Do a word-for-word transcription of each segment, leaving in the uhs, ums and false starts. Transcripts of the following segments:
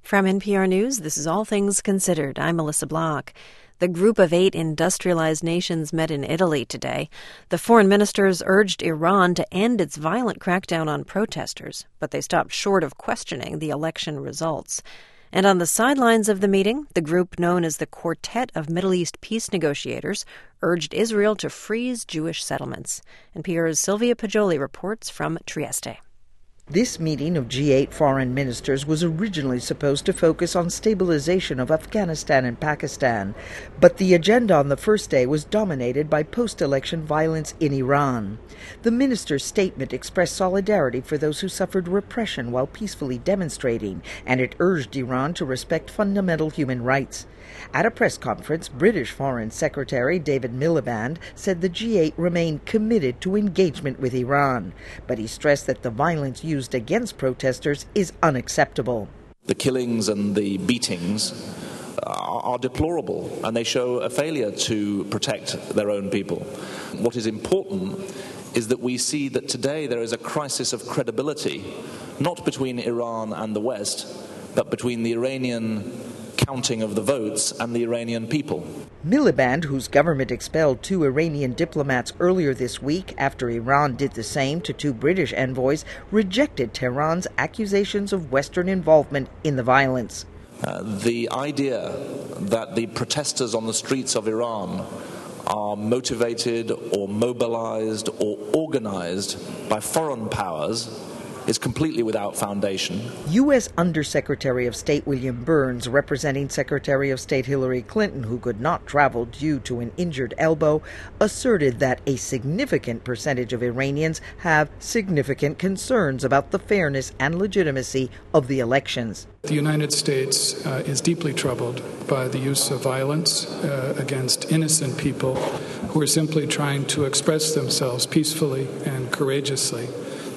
From N P R News, this is All Things Considered. I'm Melissa Block. The Group of Eight industrialized nations met in Italy today. The foreign ministers urged Iran to end its violent crackdown on protesters, but they stopped short of questioning the election results. And on the sidelines of the meeting, the group known as the Quartet of Middle East Peace Negotiators urged Israel to freeze Jewish settlements. N P R's Sylvia Poggioli reports from Trieste. This meeting of G eight foreign ministers was originally supposed to focus on stabilization of Afghanistan and Pakistan, but the agenda on the first day was dominated by post-election violence in Iran. The minister's statement expressed solidarity for those who suffered repression while peacefully demonstrating, and it urged Iran to respect fundamental human rights. At a press conference, British Foreign Secretary David Miliband said the G eight remained committed to engagement with Iran, but he stressed that the violence used against protesters is unacceptable. The killings and the beatings are, are deplorable, and they show a failure to protect their own people. What is important is that we see that today there is a crisis of credibility, not between Iran and the West, but between the Iranian counting of the votes and the Iranian people. Miliband, whose government expelled two Iranian diplomats earlier this week after Iran did the same to two British envoys, rejected Tehran's accusations of Western involvement in the violence. Uh, the idea that the protesters on the streets of Iran are motivated or mobilized or organized by foreign powers is completely without foundation. U S Undersecretary of State William Burns, representing Secretary of State Hillary Clinton, who could not travel due to an injured elbow, asserted that a significant percentage of Iranians have significant concerns about the fairness and legitimacy of the elections. The United States uh, is deeply troubled by the use of violence uh, against innocent people who are simply trying to express themselves peacefully and courageously.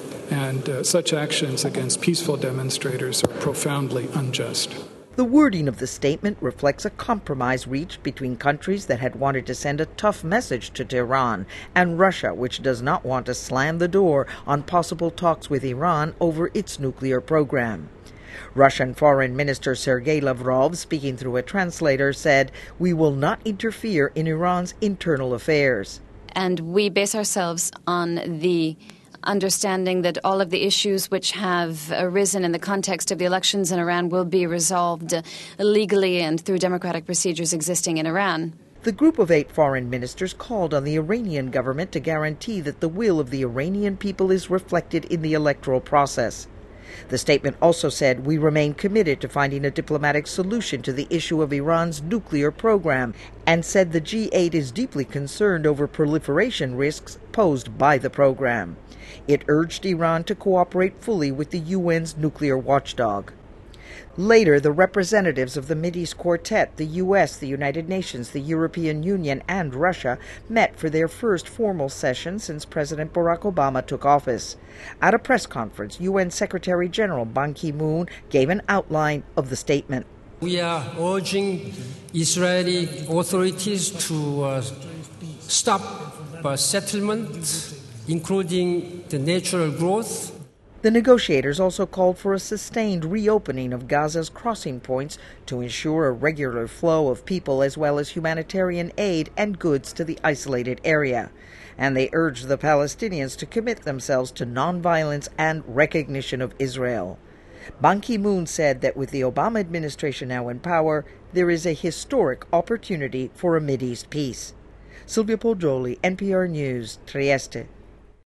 And uh, such actions against peaceful demonstrators are profoundly unjust. The wording of the statement reflects a compromise reached between countries that had wanted to send a tough message to Tehran and Russia, which does not want to slam the door on possible talks with Iran over its nuclear program. Russian Foreign Minister Sergei Lavrov, speaking through a translator, said, "We will not interfere in Iran's internal affairs." And we base ourselves on the understanding that all of the issues which have arisen in the context of the elections in Iran will be resolved legally and through democratic procedures existing in Iran. The Group of Eight foreign ministers called on the Iranian government to guarantee that the will of the Iranian people is reflected in the electoral process. The statement also said, "We remain committed to finding a diplomatic solution to the issue of Iran's nuclear program," and said the G eight is deeply concerned over proliferation risks posed by the program. It urged Iran to cooperate fully with the U N's nuclear watchdog. Later, the representatives of the Mideast Quartet, the U S, the United Nations, the European Union, and Russia met for their first formal session since President Barack Obama took office. At a press conference, U N Secretary General Ban Ki-moon gave an outline of the statement. We are urging Israeli authorities to uh, stop uh, settlement, including the natural growth. The negotiators also called for a sustained reopening of Gaza's crossing points to ensure a regular flow of people as well as humanitarian aid and goods to the isolated area. And they urged the Palestinians to commit themselves to nonviolence and recognition of Israel. Ban Ki-moon said that with the Obama administration now in power, there is a historic opportunity for a Mideast peace. Sylvia Poggioli, N P R News, Trieste.